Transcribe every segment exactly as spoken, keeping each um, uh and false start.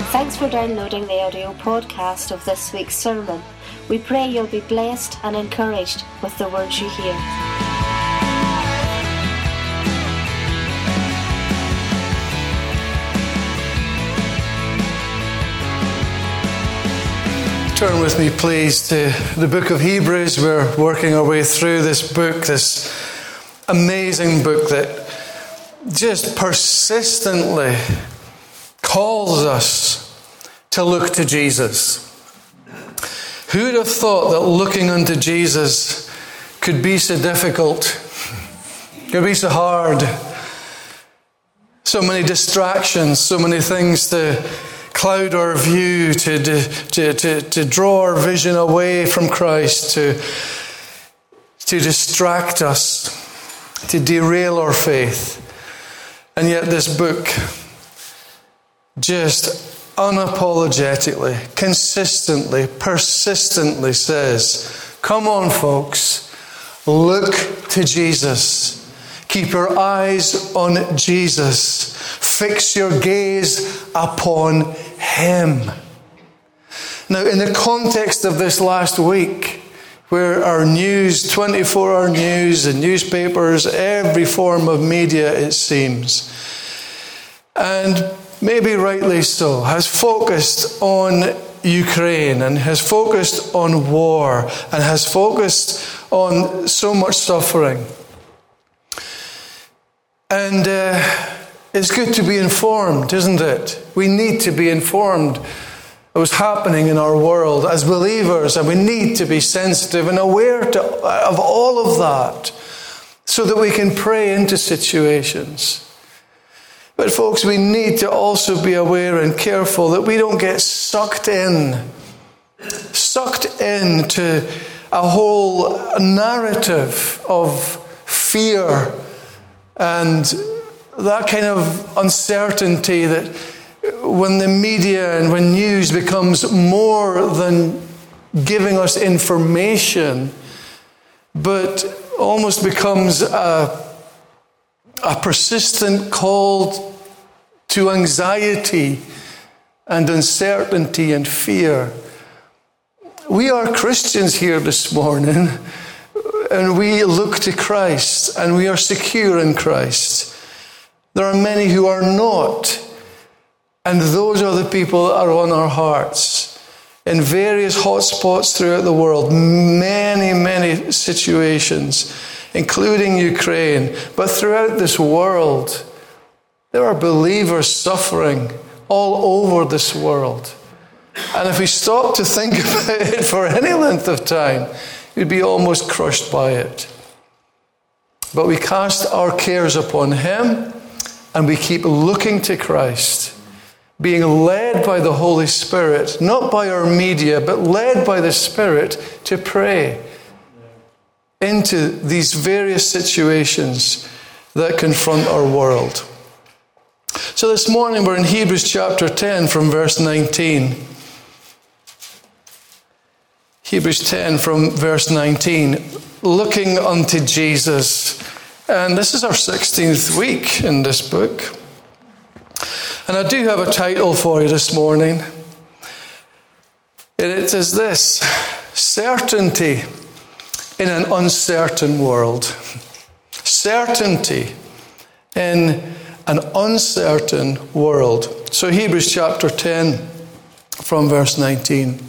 Thanks for downloading the audio podcast of this week's sermon. We pray you'll be blessed and encouraged with the words you hear. Turn with me, please, to the book of Hebrews. We're working our way through this book, this amazing book that just persistently calls us to look to Jesus. Who'd have thought that looking unto Jesus could be so difficult, could be so hard? So many distractions, so many things to cloud our view, to, to, to, to draw our vision away from Christ, to, to distract us, to derail our faith. And yet this book just unapologetically, consistently, persistently says, come on folks, look to Jesus. Keep your eyes on Jesus. Fix your gaze upon Him. Now, in the context of this last week, where our news, twenty-four hour news and newspapers, every form of media, it seems, and maybe rightly so, has focused on Ukraine and has focused on war and has focused on so much suffering. And uh, it's good to be informed, isn't it? We need to be informed of what's happening in our world as believers, and we need to be sensitive and aware to, of all of that so that we can pray into situations. But folks, we need to also be aware and careful that we don't get sucked in, sucked into a whole narrative of fear and that kind of uncertainty that when the media and when news becomes more than giving us information, but almost becomes a, a persistent call to anxiety and uncertainty and fear. We are Christians here this morning, and we look to Christ, and we are secure in Christ. There are many who are not, and those are the people that are on our hearts. In various hotspots throughout the world, many, many situations, including Ukraine, but throughout this world, there are believers suffering all over this world. And if we stop to think about it for any length of time, you'd be almost crushed by it. But we cast our cares upon Him, and we keep looking to Christ, being led by the Holy Spirit, not by our media, but led by the Spirit to pray into these various situations that confront our world. So this morning we're in Hebrews chapter ten from verse nineteen. Hebrews ten from verse nineteen, looking unto Jesus. And this is our sixteenth week in this book. And I do have a title for you this morning. And it is this: Certainty in an Uncertain World. Certainty in an uncertain world. So Hebrews chapter ten from verse nineteen.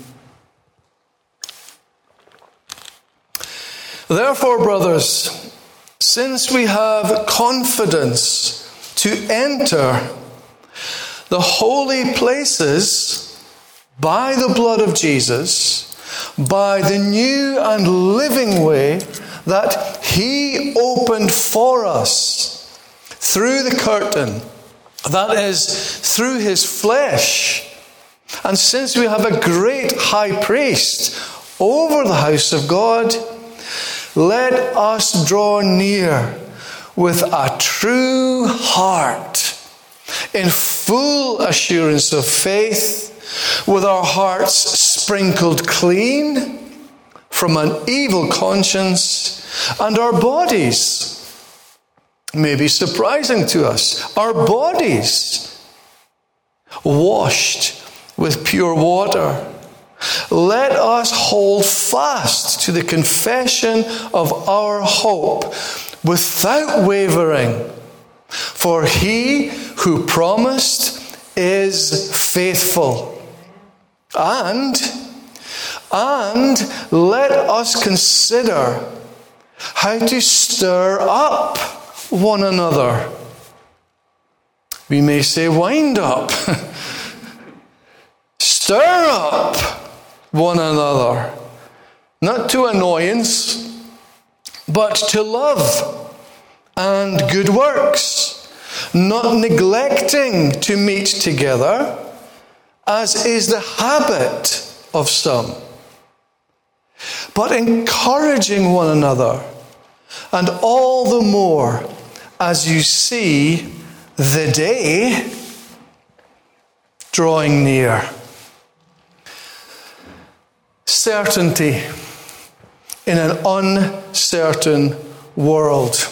Therefore, brothers, since we have confidence to enter the holy places by the blood of Jesus, by the new and living way that He opened for us through the curtain, that is, through His flesh. And since we have a great high priest over the house of God, let us draw near with a true heart, in full assurance of faith, with our hearts sprinkled clean from an evil conscience, and our bodies, may be surprising to us, our bodies washed with pure water. Let us hold fast to the confession of our hope without wavering. For he who promised is faithful. And, and let us consider how to stir up one another. We may say wind up. Stir up one another. Not to annoyance, but to love and good works. Not neglecting to meet together, as is the habit of some, but encouraging one another, and all the more as you see the day drawing near. Certainty in an uncertain world.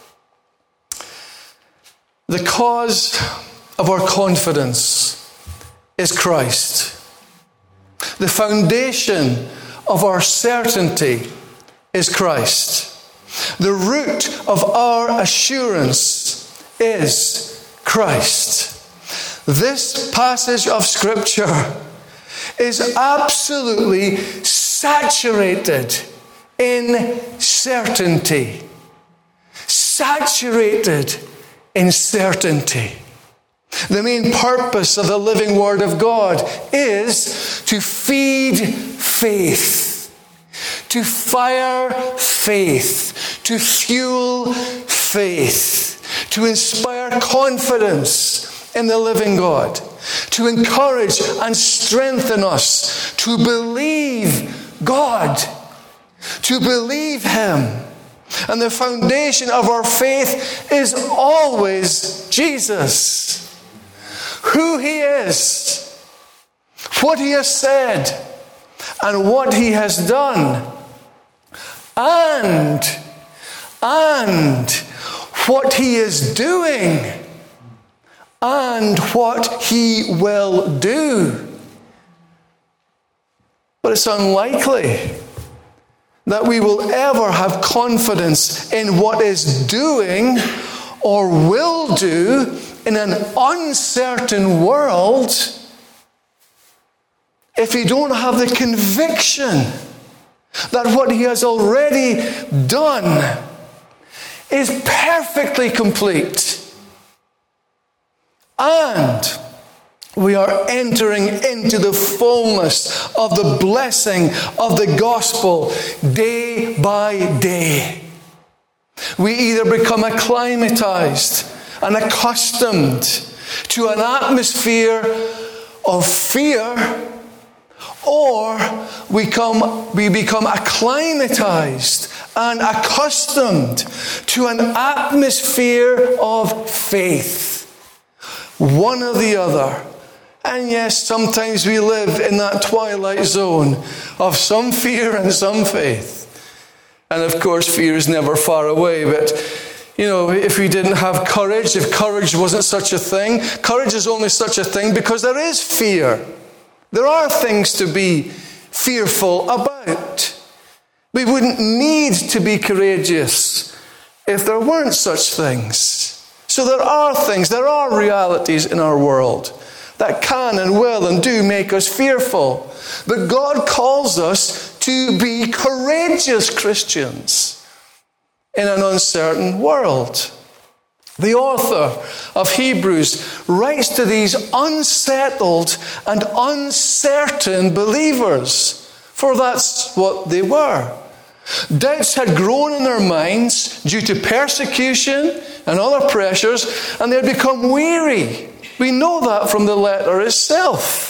The cause of our confidence is Christ. The foundation of our certainty is Christ. The root of our assurance is Christ. This passage of Scripture is absolutely saturated in certainty. Saturated in certainty. The main purpose of the living Word of God is to feed faith, to fire faith, to fuel faith, to inspire confidence in the living God, to encourage and strengthen us to believe God, to believe Him. And the foundation of our faith is always Jesus. Who He is, what He has said, and what He has done, and, and what He is doing, and what He will do. But it's unlikely that we will ever have confidence in what is doing or will do in an uncertain world if we don't have the conviction that what He has already done is perfectly complete. And we are entering into the fullness of the blessing of the gospel day by day. We either become acclimatized and accustomed to an atmosphere of fear, or we, come, we become acclimatized and accustomed to an atmosphere of faith. One or the other. And yes, sometimes we live in that twilight zone of some fear and some faith. And of course, fear is never far away, but you know, if we didn't have courage, if courage wasn't such a thing, courage is only such a thing because there is fear. There are things to be fearful about. We wouldn't need to be courageous if there weren't such things. So there are things, there are realities in our world that can and will and do make us fearful. But God calls us to be courageous Christians in an uncertain world. The author of Hebrews writes to these unsettled and uncertain believers, for that's what they were. Doubts had grown in their minds due to persecution and other pressures, and they had become weary. We know that from the letter itself.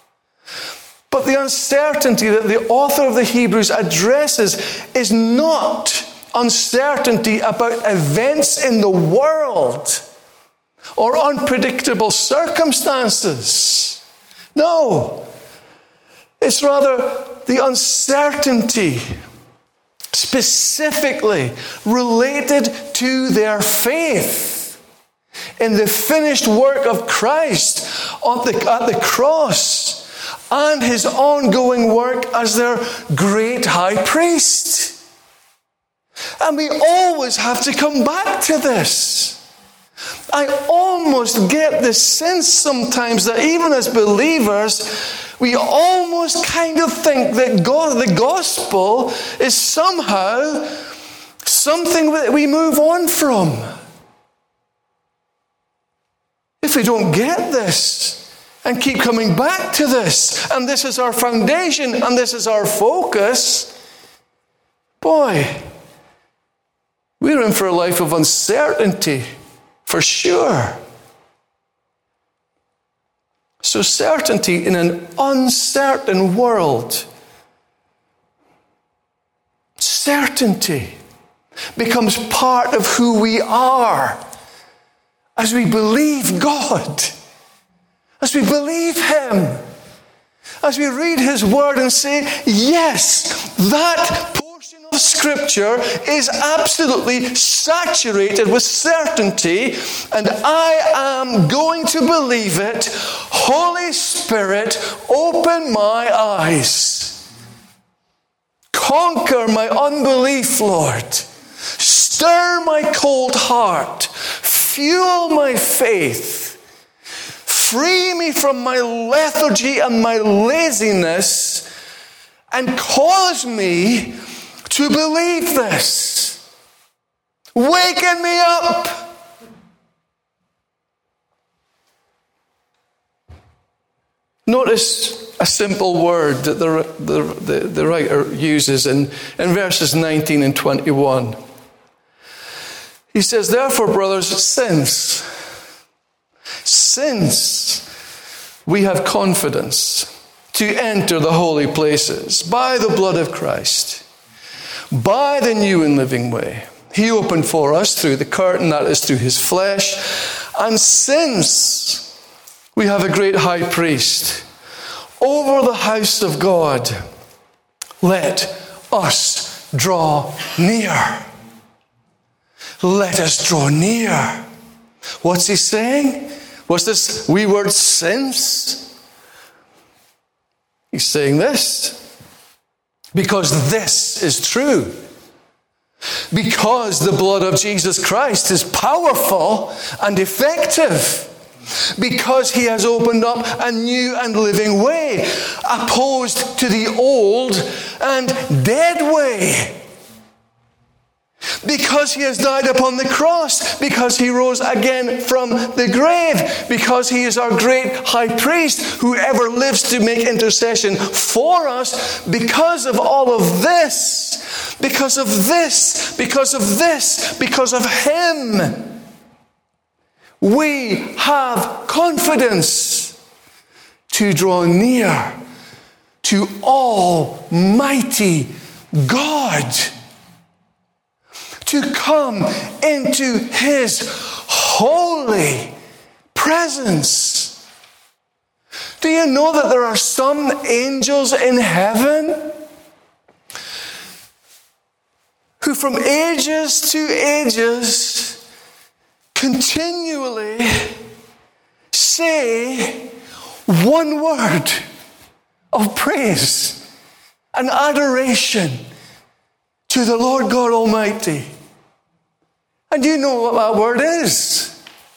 But the uncertainty that the author of the Hebrews addresses is not uncertainty about events in the world or unpredictable circumstances. No, it's rather the uncertainty specifically related to their faith in the finished work of Christ at the, at the cross and his ongoing work as their great high priest. And we always have to come back to this. I almost get the sense sometimes that even as believers, we almost kind of think that God, the gospel is somehow something that we move on from. If we don't get this and keep coming back to this, and this is our foundation and this is our focus, boy, we're in for a life of uncertainty, for sure. So certainty in an uncertain world, certainty becomes part of who we are as we believe God, as we believe him, as we read his word and say, yes, that portion of Scripture is absolutely saturated with certainty, and I am going to believe it. Holy Spirit, open my eyes. Conquer my unbelief, Lord. Stir my cold heart. Fuel my faith. Free me from my lethargy and my laziness, and cause me to believe this. Waken me up. Notice a simple word that the, the, the, the writer uses in, in verses nineteen and twenty-one. He says, therefore, brothers, since, since we have confidence to enter the holy places by the blood of Christ, by the new and living way, he opened for us through the curtain, that is through his flesh, and since we have a great high priest over the house of God, let us draw near. Let us draw near. What's he saying? What's this wee word, since? He's saying this. Because this is true. Because the blood of Jesus Christ is powerful and effective. Because he has opened up a new and living way, opposed to the old and dead way. Because he has died upon the cross, because he rose again from the grave, because he is our great high priest who ever lives to make intercession for us, because of all of this, because of this, because of this, because of him, we have confidence to draw near to Almighty God, to come into his holy presence. Do you know that there are some angels in heaven who from ages to ages continually say one word of praise and adoration to the Lord God Almighty? And you know what that word is.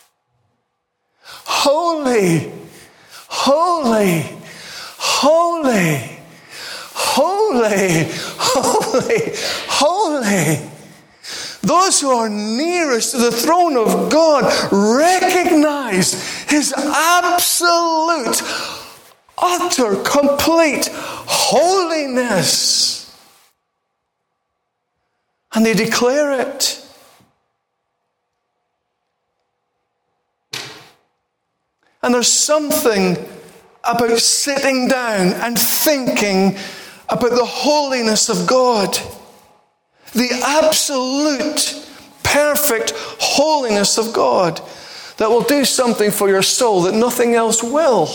Holy, holy, holy, holy, holy, holy. Those who are nearest to the throne of God recognize his absolute, utter, complete holiness. And they declare it. And there's something about sitting down and thinking about the holiness of God. The absolute, perfect holiness of God that will do something for your soul that nothing else will.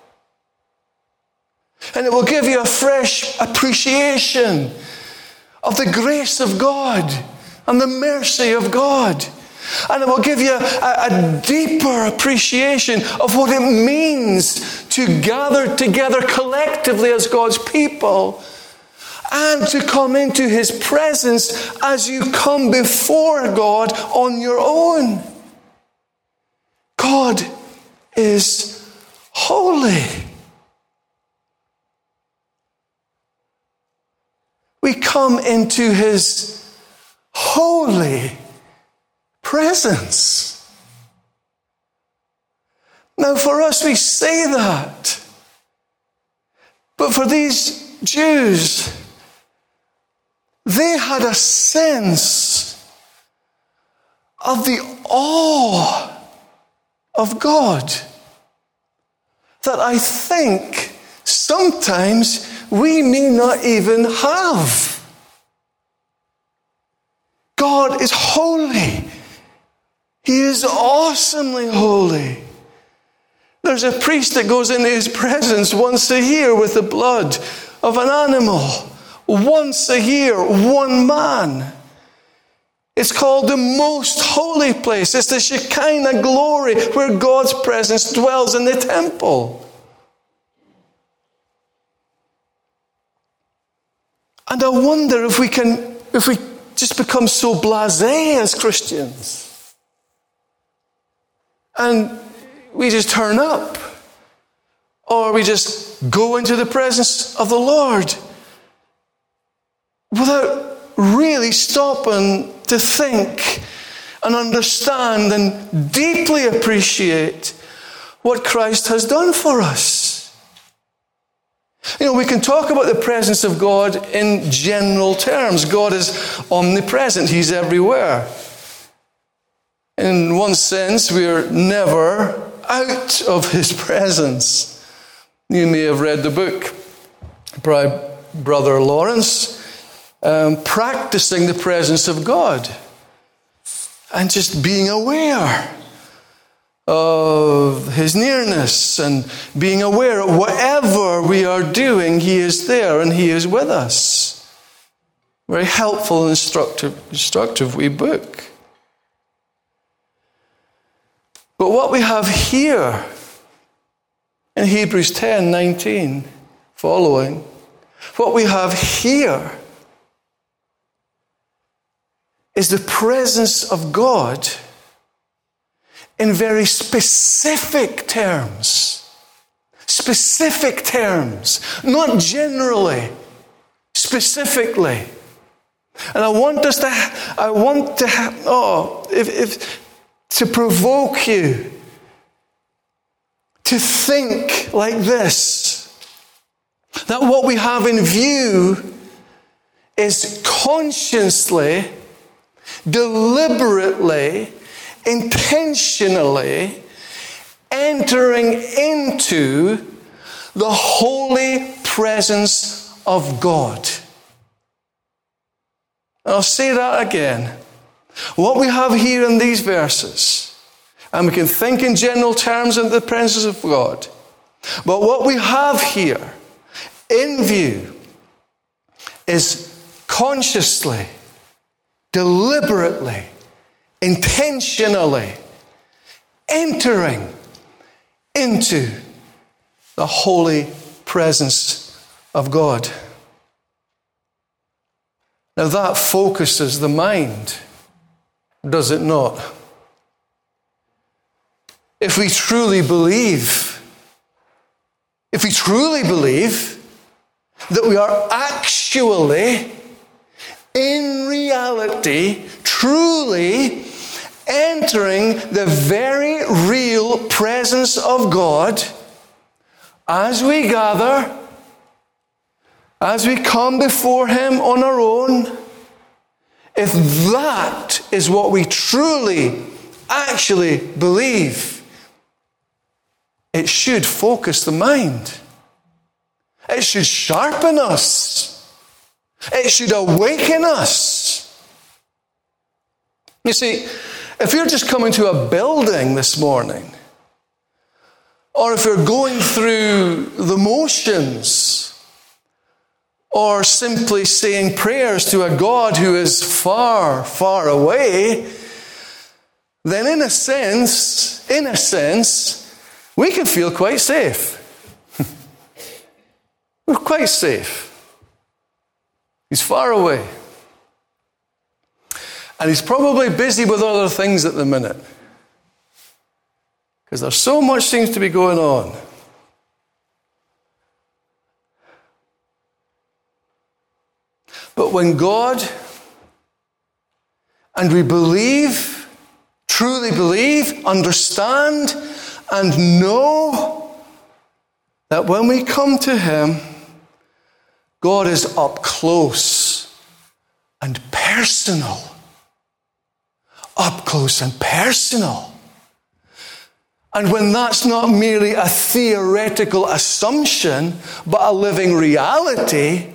And it will give you a fresh appreciation of the grace of God and the mercy of God And it will give you a, a deeper appreciation of what it means to gather together collectively as God's people and to come into His presence as you come before God on your own. God is holy. We come into His holy presence. Now, for us, we say that. But for these Jews, they had a sense of the awe of God that I think sometimes we may not even have. God is holy. He is awesomely holy. There's a priest that goes into His presence once a year with the blood of an animal. Once a year, one man. It's called the most holy place. It's the Shekinah glory where God's presence dwells in the temple. And I wonder if we can, if we just become so blasé as Christians. And we just turn up. Or we just go into the presence of the Lord without really stopping to think and understand and deeply appreciate what Christ has done for us. You know, we can talk about the presence of God in general terms. God is omnipresent. He's everywhere. In one sense, we're never out of His presence. You may have read the book by Brother Lawrence, um, Practicing the Presence of God, and just being aware of His nearness and being aware of whatever we are doing, He is there and He is with us. Very helpful and instructive, instructive wee book. But what we have here in Hebrews ten nineteen following, what we have here is the presence of God in very specific terms. Specific terms. Not generally. Specifically. And I want us to, I want to, oh, if, if, to provoke you to think like this. That what we have in view is consciously, deliberately, intentionally entering into the holy presence of God. I'll say that again. What we have here in these verses, and we can think in general terms of the presence of God, but what we have here in view is consciously, deliberately, intentionally entering into the holy presence of God. Now that focuses the mind, does it not? If we truly believe, if we truly believe that we are actually, in reality, truly entering the very real presence of God as we gather, as we come before Him on our own, if that is what we truly, actually believe, it should focus the mind. It should sharpen us. It should awaken us. You see, if you're just coming to a building this morning, or if you're going through the motions, or simply saying prayers to a God who is far, far away, then in a sense, in a sense, we can feel quite safe. We're quite safe. He's far away. And he's probably busy with other things at the minute. Because there's so much seems to be going on. But when God, and we believe, truly believe, understand, and know that when we come to him, God is up close and personal. Up close and personal. And when that's not merely a theoretical assumption, but a living reality,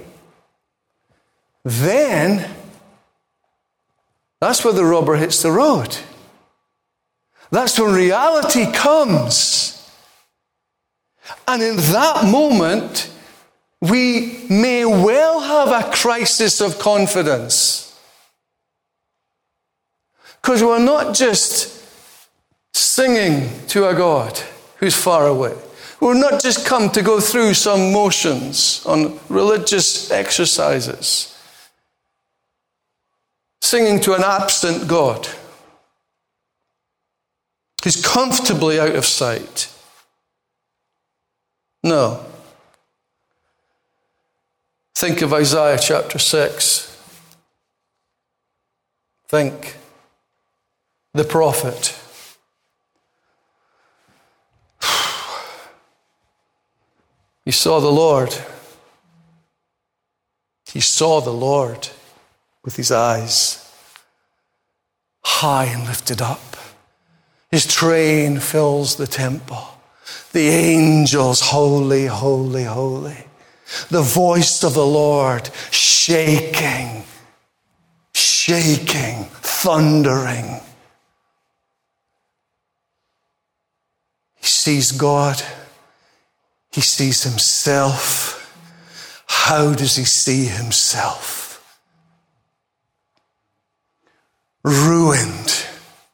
then that's where the rubber hits the road. That's when reality comes. And in that moment, we may well have a crisis of confidence. Because we're not just singing to a God who's far away. We're not just come to go through some motions on religious exercises. Singing to an absent God who's comfortably out of sight. No. Think of Isaiah chapter six. Think. The prophet. He saw the Lord. He saw the Lord with his eyes, high and lifted up. His train fills the temple. The angels, holy, holy, holy. The voice of the Lord shaking, shaking, thundering. He sees God. He sees himself. How does he see himself? Ruined.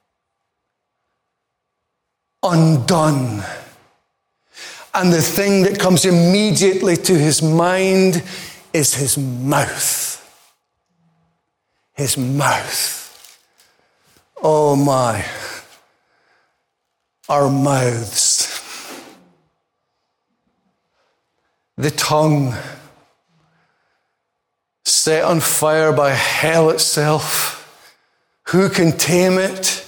Undone. And the thing that comes immediately to his mind is his mouth. His mouth. Oh my. Our mouths. The tongue, set on fire by hell itself. Who can tame it?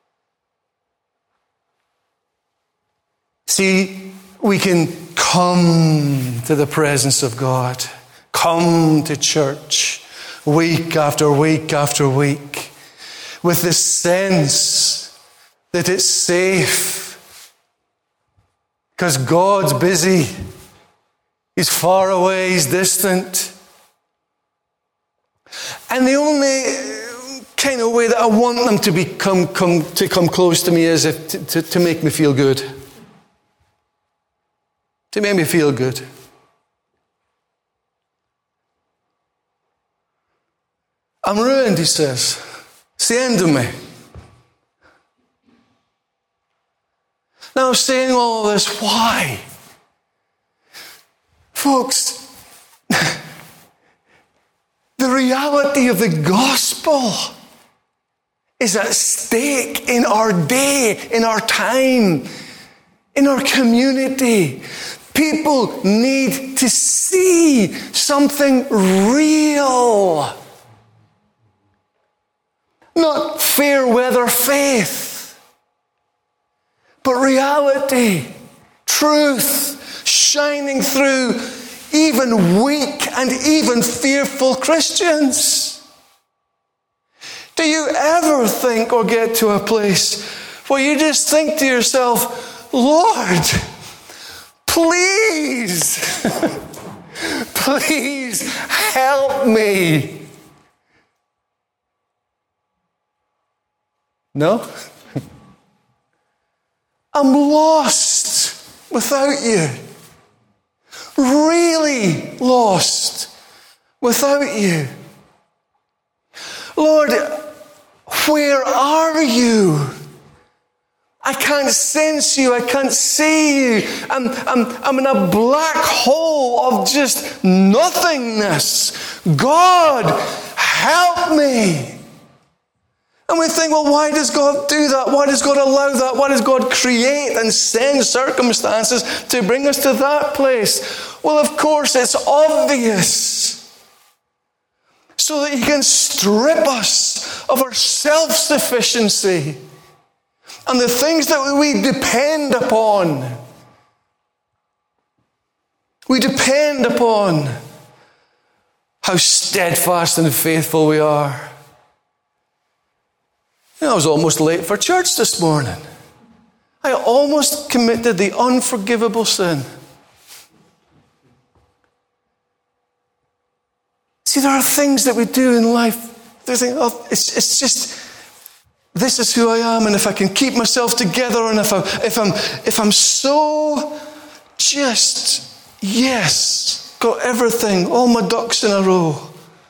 See, we can come to the presence of God, come to church week after week after week with the sense that it's safe because God's busy. He's far away, he's distant. And the only kind of way that I want them to become come to come close to me is if to, to, to make me feel good. To make me feel good. I'm ruined, he says. It's the end of me. Now, I'm saying all this, why? Folks, the reality of the gospel is at stake in our day, in our time, in our community. People need to see something real. Not fair weather faith, but reality, truth, shining through even weak and even fearful Christians. Do you ever think or get to a place where you just think to yourself, Lord, please, please help me? No? I'm lost without you. Really lost without you. Lord, where are you? I can't sense you. I can't see you. I'm, I'm, I'm in a black hole of just nothingness. God, help me. And we think, well, why does God do that? Why does God allow that? Why does God create and send circumstances to bring us to that place? Well, of course, it's obvious. So that He can strip us of our self-sufficiency and the things that we depend upon. We depend upon how steadfast and faithful we are. You know, I was almost late for church this morning. I almost committed the unforgivable sin. See, there are things that we do in life. They think, oh, it's, it's just, this is who I am, and if I can keep myself together, and if, I, if, I'm, if I'm so just, yes, got everything, all my ducks in a row,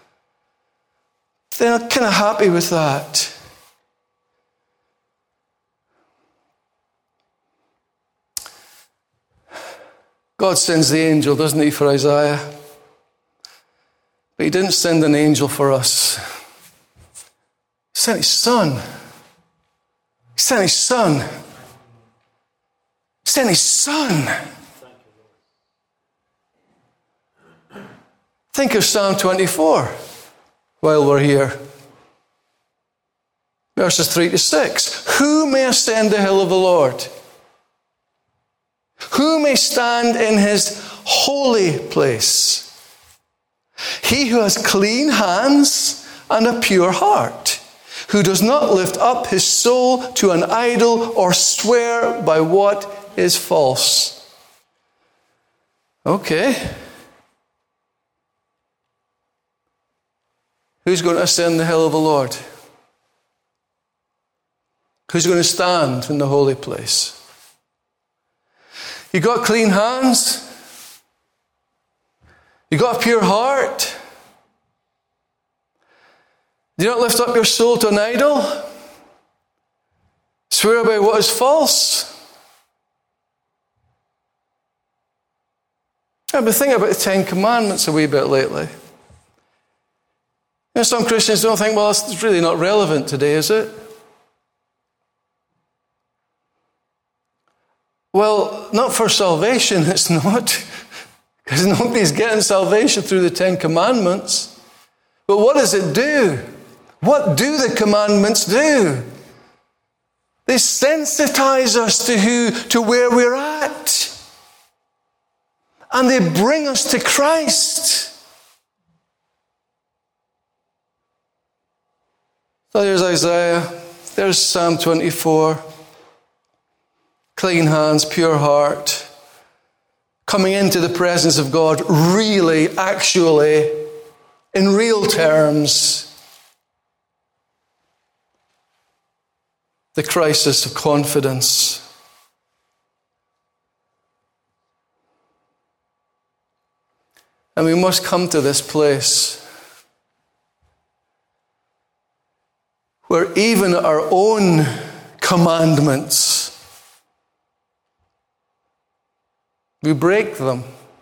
then I'm kind of happy with that. God sends the angel, doesn't He, for Isaiah? But He didn't send an angel for us. He sent His Son. He sent His Son. He sent His Son. Think of Psalm twenty-four while we're here. Verses three to six. Who may ascend the hill of the Lord? Who may stand in His holy place? He who has clean hands and a pure heart, who does not lift up his soul to an idol or swear by what is false. Okay. Who's going to ascend the hill of the Lord? Who's going to stand in the holy place? You got clean hands? You got a pure heart? Do you not lift up your soul to an idol? Swear by what is false? I've been thinking about the Ten Commandments a wee bit lately. You know, some Christians don't think, well, it's really not relevant today, is it? Well, not for salvation, it's not. Because nobody's getting salvation through the Ten Commandments. But what does it do? What do the commandments do? They sensitize us to who, to where we're at. And they bring us to Christ. So there's Isaiah. There's Psalm twenty-four. Clean hands, pure heart. Coming into the presence of God, really, actually, in real terms. The crisis of confidence. And we must come to this place where even our own commandments, we break them.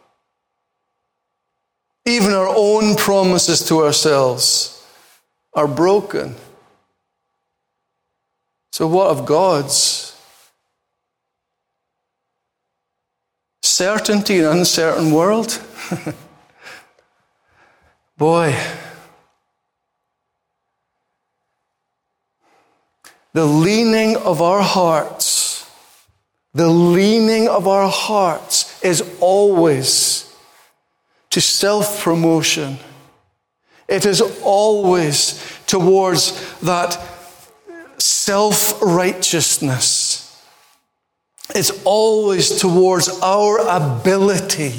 Even our own promises to ourselves are broken. So what of God's? Certainty in an uncertain world? Boy. The leaning of our hearts, the leaning of our hearts is always to self-promotion. It is always towards that self-righteousness. It's always towards our ability.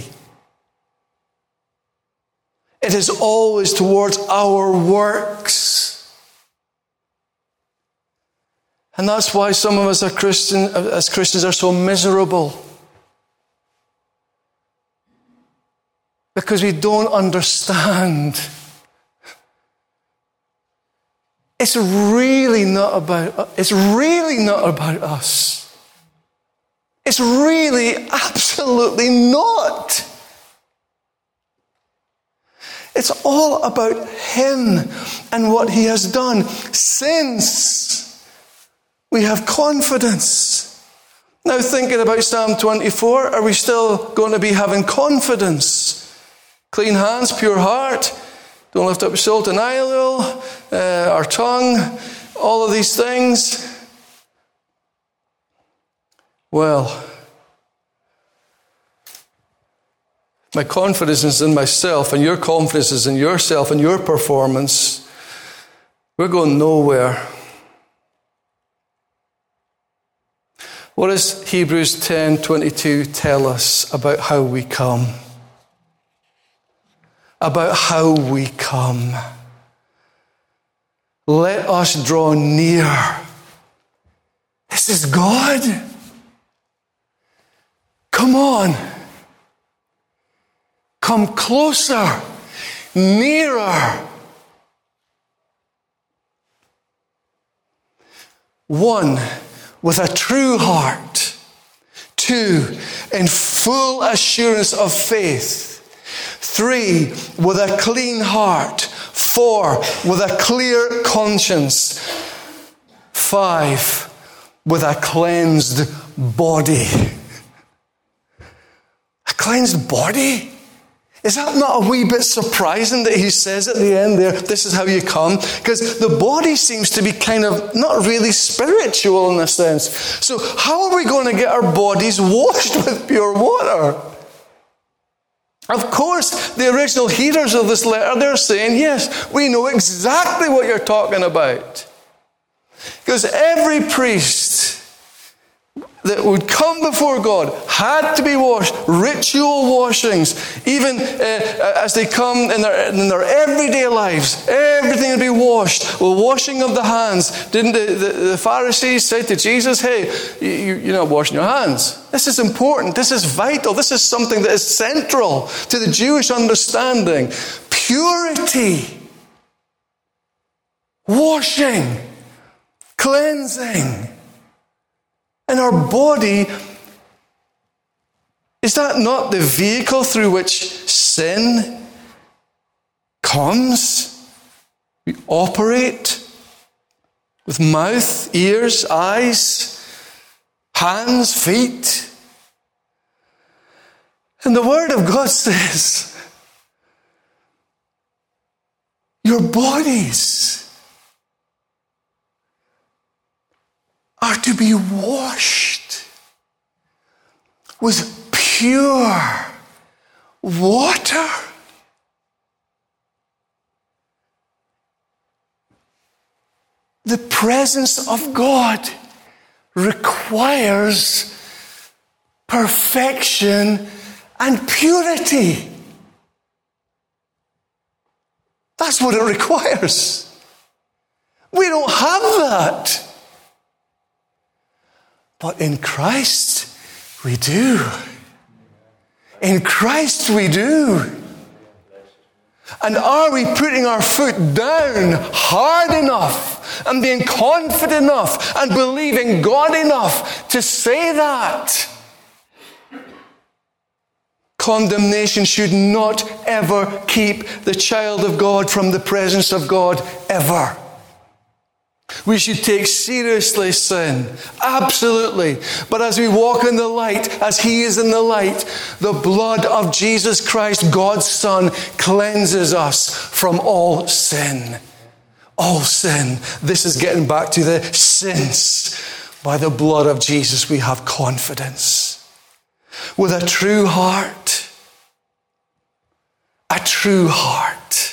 It is always towards our works. And that's why some of us are Christian, as Christians are so miserable. Because we don't understand. It's really not about, it's really not about us. It's really absolutely not. It's all about him and what he has done. Since we have confidence. Now, thinking about Psalm twenty-four, are we still going to be having confidence? Clean hands, pure heart. Don't lift up your soul to an idol, uh, our tongue, all of these things. Well, my confidence is in myself, and your confidence is in yourself and your performance. We're going nowhere. What does Hebrews ten twenty-two tell us about how we come? About how we come. Let us draw near. This is God. Come on. Come closer, nearer. One, with a true heart. Two, in full assurance of faith. Three, with a clean heart. Four, with a clear conscience. Five, with a cleansed body. A cleansed body? Is that not a wee bit surprising that he says at the end there, this is how you come? Because the body seems to be kind of not really spiritual in a sense. So how are we going to get our bodies washed with pure water? Of course, the original hearers of this letter, they're saying, yes, we know exactly what you're talking about. Because every priest that would come before God had to be washed, ritual washings, even uh, as they come in their, in their everyday lives, everything would be washed. Well, washing of the hands. Didn't the, the, the Pharisees say to Jesus, hey, you, you're not washing your hands. This is important. This is vital. This is something that is central to the Jewish understanding. Purity. Washing. Cleansing. And our body, is that not the vehicle through which sin comes? We operate with mouth, ears, eyes, hands, feet. And the Word of God says, your bodies are to be washed with pure water. The presence of God requires perfection and purity. That's what it requires. We don't have that. But in Christ, we do. In Christ, we do. And are we putting our foot down hard enough and being confident enough and believing God enough to say that? Condemnation should not ever keep the child of God from the presence of God, ever. We should take seriously sin. Absolutely. But as we walk in the light, as He is in the light, the blood of Jesus Christ, God's Son, cleanses us from all sin. All sin. This is getting back to the sins. By the blood of Jesus, we have confidence. With a true heart. A true heart.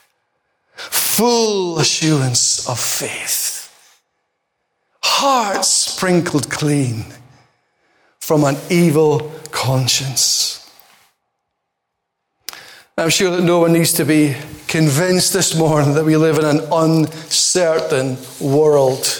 Full assurance of faith. Heart sprinkled clean from an evil conscience. I'm sure that no one needs to be convinced this morning that we live in an uncertain world.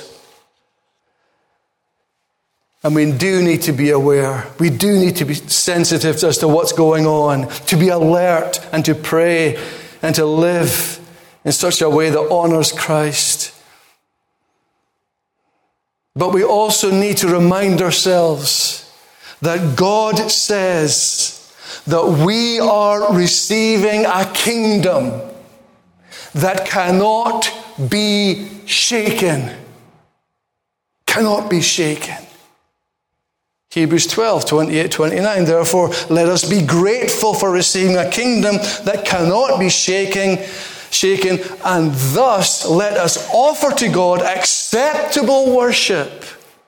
And we do need to be aware. We do need to be sensitive as to what's going on, to be alert and to pray and to live in such a way that honors Christ. But we also need to remind ourselves that God says that we are receiving a kingdom that cannot be shaken. Cannot be shaken. Hebrews twelve, twenty-eight, twenty-nine. Therefore, let us be grateful for receiving a kingdom that cannot be shaken, shaken, and thus let us offer to God acceptable worship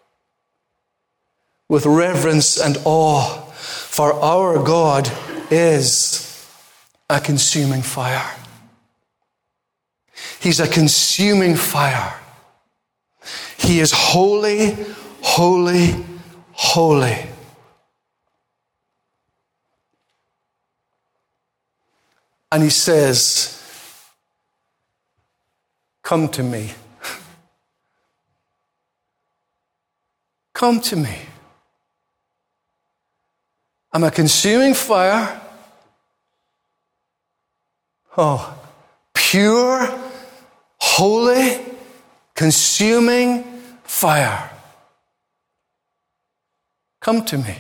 with reverence and awe, for our God is a consuming fire. He's a consuming fire. He is holy, holy, holy. And he says, come to me. Come to me. I'm a consuming fire. Oh, pure, holy, consuming fire. Come to me.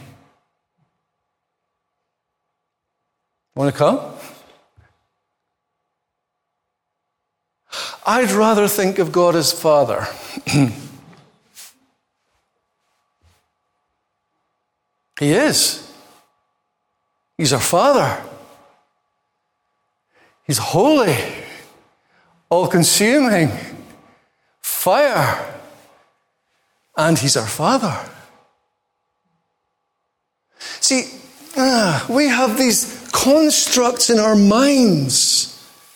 Want to come? I'd rather think of God as Father. He is. He's our Father. He's holy, all-consuming, fire, and He's our Father. See, uh, we have these constructs in our minds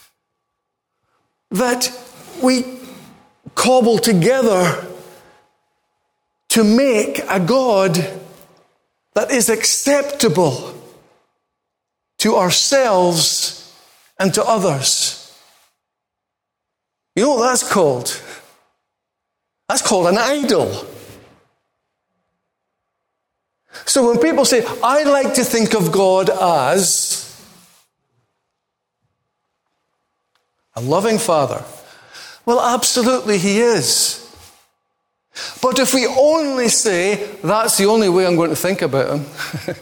that we cobble together to make a God that is acceptable to ourselves and to others. You know what that's called? That's called an idol. So when people say, I like to think of God as a loving Father, well, absolutely He is. But if we only say, that's the only way I'm going to think about Him,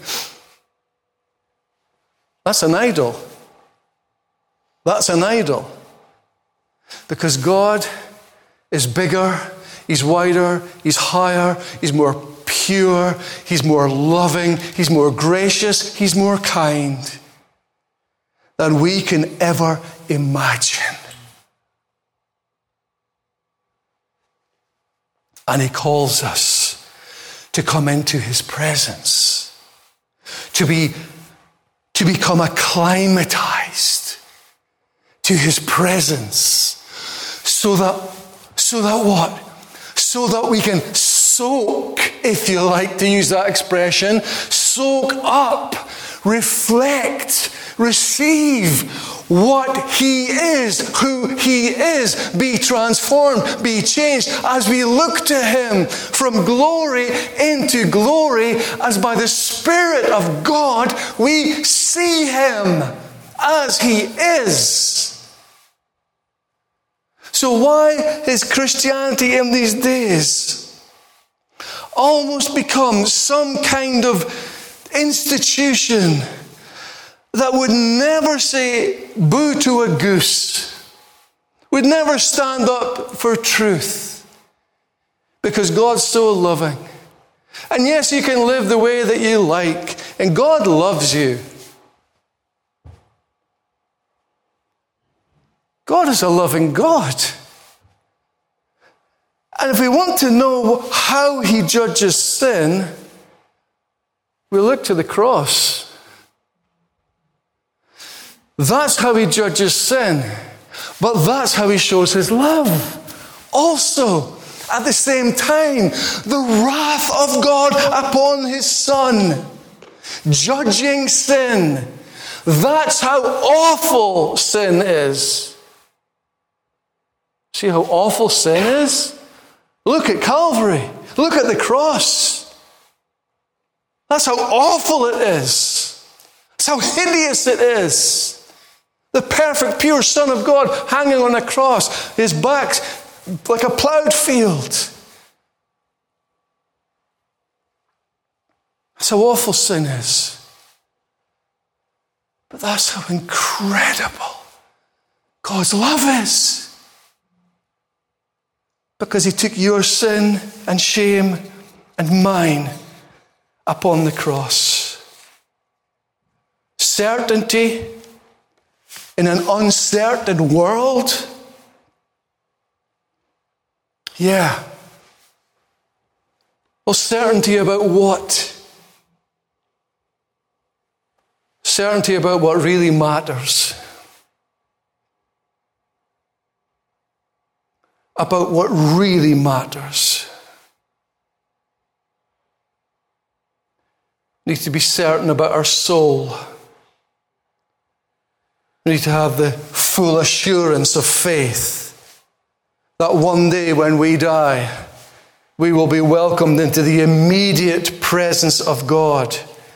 that's an idol. That's an idol. Because God is bigger, He's wider, He's higher, He's more pure, He's more loving, He's more gracious, He's more kind than we can ever imagine. And He calls us to come into His presence, to be, to become acclimatized to His presence, so that, so that what? So that we can soak, if you like to use that expression, soak up, reflect, receive what He is, who He is, be transformed, be changed as we look to Him from glory into glory, as by the Spirit of God we see Him as He is. So why has Christianity in these days almost become some kind of institution that would never say boo to a goose, would never stand up for truth, because God's so loving? And yes, you can live the way that you like, and God loves you. God is a loving God. And if we want to know how He judges sin, we look to the cross. That's how He judges sin. But that's how He shows His love. Also, at the same time, the wrath of God upon His Son, judging sin. That's how awful sin is. See how awful sin is? Look at Calvary. Look at the cross. That's how awful it is. That's how hideous it is. The perfect, pure Son of God hanging on a cross, His back's like a plowed field. That's how awful sin is. But that's how incredible God's love is. Because he took your sin and shame and mine upon the cross. Certainty in an uncertain world. Yeah. Well, certainty about what? Certainty about what really matters. About what really matters. We need to be certain about our soul. We need to have the full assurance of faith that one day when we die, we will be welcomed into the immediate presence of God.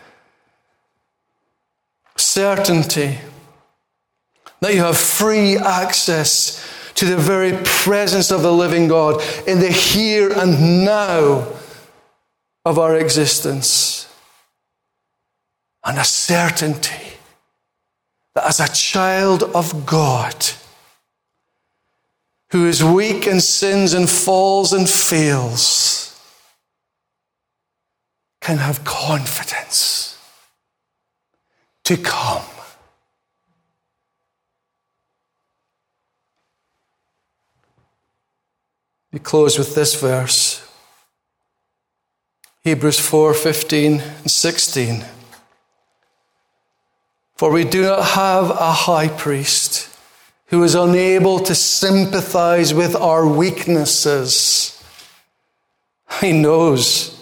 Certainty that you have free access to the very presence of the living God in the here and now of our existence. And a certainty that as a child of God, who is weak and sins and falls and fails, can have confidence to come. We close with this verse. Hebrews four, fifteen and sixteen. For we do not have a high priest who is unable to sympathize with our weaknesses. He knows.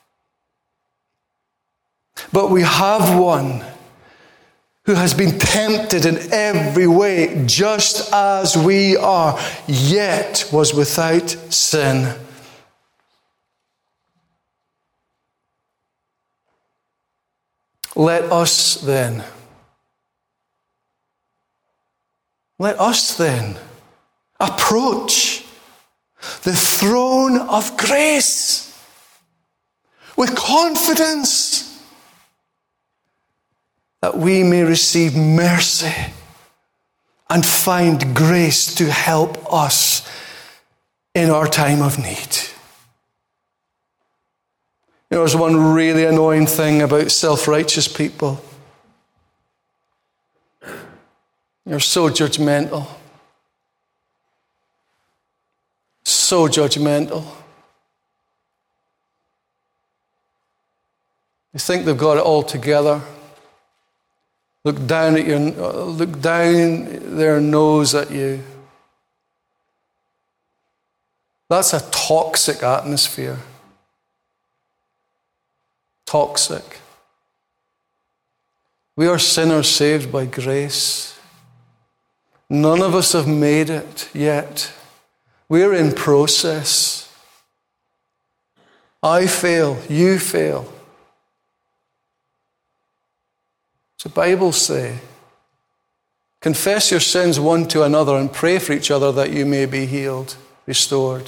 But we have one who has been tempted in every way, just as we are, yet was without sin. Let us then, let us then approach the throne of grace with confidence, that we may receive mercy and find grace to help us in our time of need. You know, there's one really annoying thing about self-righteous people. You're so judgmental. So judgmental. You think they've got it all together. Look down at your, look down their nose at you. That's a toxic atmosphere. Toxic. We are sinners saved by grace. None of us have made it yet. We're in process. I fail, you fail. The Bible says, confess your sins one to another and pray for each other that you may be healed, restored.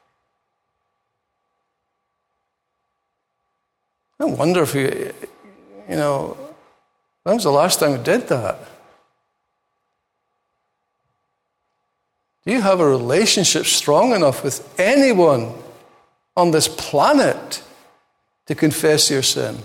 I wonder if you, you know, when was the last time we did that? Do you have a relationship strong enough with anyone on this planet to confess your sin?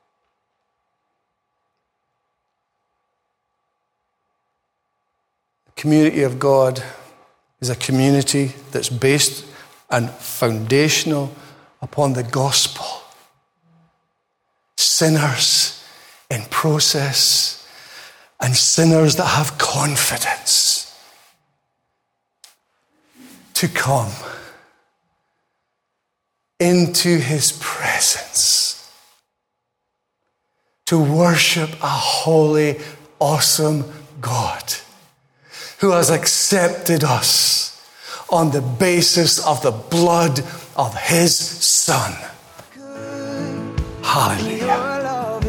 The community of God is a community that's based and foundational upon the gospel. Sinners in process and sinners that have confidence to come into his presence, to worship a holy, awesome God who has accepted us on the basis of the blood of his Son. Hallelujah.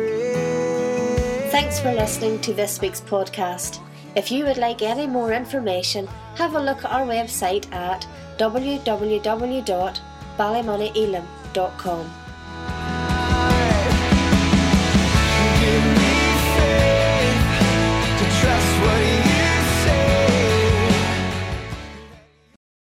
Thanks for listening to this week's podcast. If you would like any more information, have a look at our website at w w w dot ballymoney elim dot com.